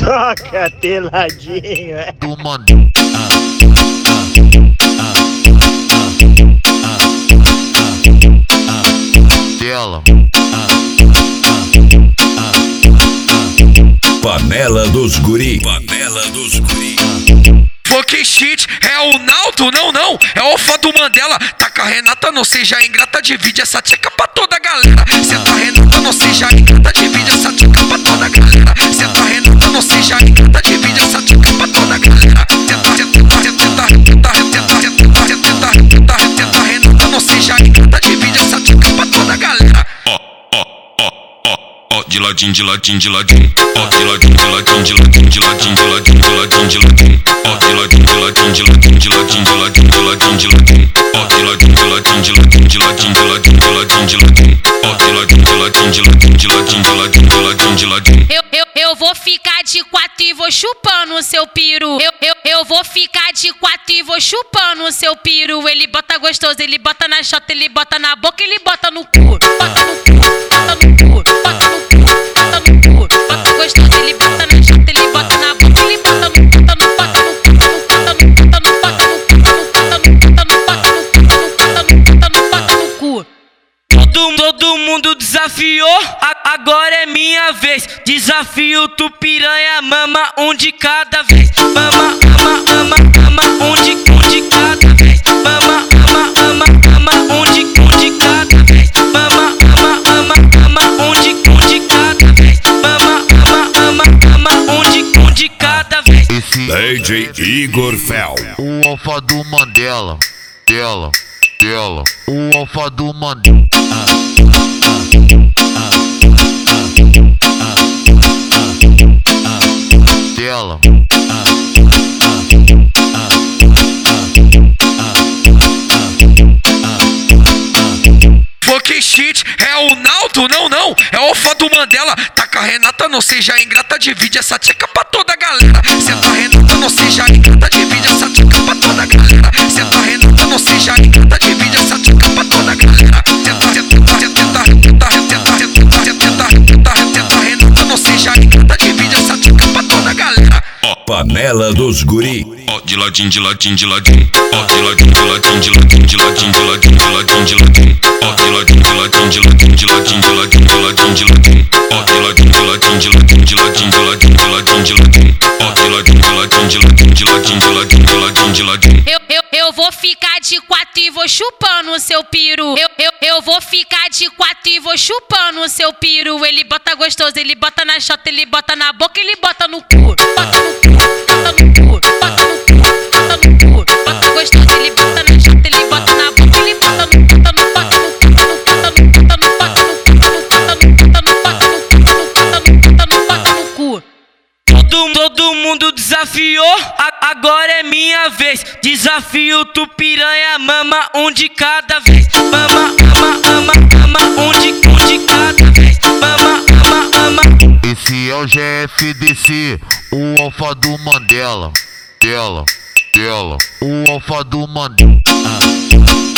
Toca peladinho, é. Do Mandela. Panela dos Guri. Panela dos Guri. Fucking shit, é o Naldo, não, é o Alfa do Mandela. Taca a Renata, não seja ingrata, divide essa tcheca pra toda a galera. Senta a Renata, não seja ingrata, divide essa tcheca pra toda a galera. Senta a Renata, não seja ingrata, divide essa tcheca pra toda a galera. Senta a Renata, não seja ingrata, divide essa tcheca pra toda a galera. De ladinho, de ladinho, de ladinho. Ó, de ladinho, de ladinho, de ladinho, de ladinho, de ladinho, de ladinho, de ladinho. Ó, de ladinho, de ladinho, de ladinho, de ladinho, de ladinho, de ladinho, de ladinho. Ó, de ladinho, de ladinho, de ladinho, de ladinho, de ladinho, de ladinho, de ladinho. Ó, de ladinho, de ladinho, de ladinho, de ladinho, de ladinho, de ladinho, de ladinho. Eu vou ficar de quatro e vou chupando o seu piru. Eu vou ficar de quatro e vou chupando o seu piru. Ele bota gostoso, ele bota na chota, ele bota na boca, ele bota no cu. Bota no cu, bota no cu, bota no cu, bota no cu. Bota gostoso, ele bota na chota, ele bota na boca, ele bota no cu, bota no cu, bota no cu, bota no cu, bota no cu, bota no cu, bota no cu, bota no cu, bota no cu. Todo mundo desafiou, agora é minha vez. Desafio tu piranha, mama um de cada vez. Mama, ama, um de cada vez. Mama, ama, um de cada vez. Mama, ama, um de cada vez. Mama, ama, um de cada vez. DJ Igor Fel. O Alfa do Mandela. Dela. O Alfa do Mandela. Dela. Fucking shit, é o Naldo, não, é o Alfa do Mandela. Taca a Renata, não seja ingrata, divide essa tcheca pra toda a galera. Senta a Renata, não seja ingrata, divide essa tcheca pra toda a galera. Senta a Renata, não seja ingrata, divide essa tcheca pra toda a galera. Senta a Renata, não seja ingrata, divide essa tcheca pra toda a galera. Panela dos Guri. Ó, de ladinho, de ladinho, de ladinho. Ó, de ladinho, de ladinho, de ladinho, de ladinho, de ladinho, de ladinho, de ladinho. Ó, de ladinho, de ladinho, de ladinho, de ladinho, de ladinho, de ladinho, de ladinho. Ó, de ladinho, de ladinho, de ladinho, de ladinho, de ladinho, de ladinho, de ladinho. Ó, de ladinho, de ladinho, de ladinho, de ladinho, de ladinho, de ladinho, de ladinho. Eu vou ficar de quatro e vou chupando o seu piru. Eu vou ficar de quatro e vou chupando o seu piru. Ele bota gostoso, ele bota na chota, ele bota na boca, ele bota no cu. Bota no cu, bota no cu, bota no cu, bota no cu. Bota gostoso, ele bota na chota, ele bota na boca, ele bota no cu, bota no cu, bota no cu, bota no cu, bota no cu, bota no cu, bota no cu, bota no cu. Todo mundo desafiou, agora é minha vez. Desafio tu piranha, mama um de cada vez. Mama, ama, um de cada vez. Mama, ama. Esse é o GFDC, o Alfa do Mandela. Dela. O Alfa do Mandela.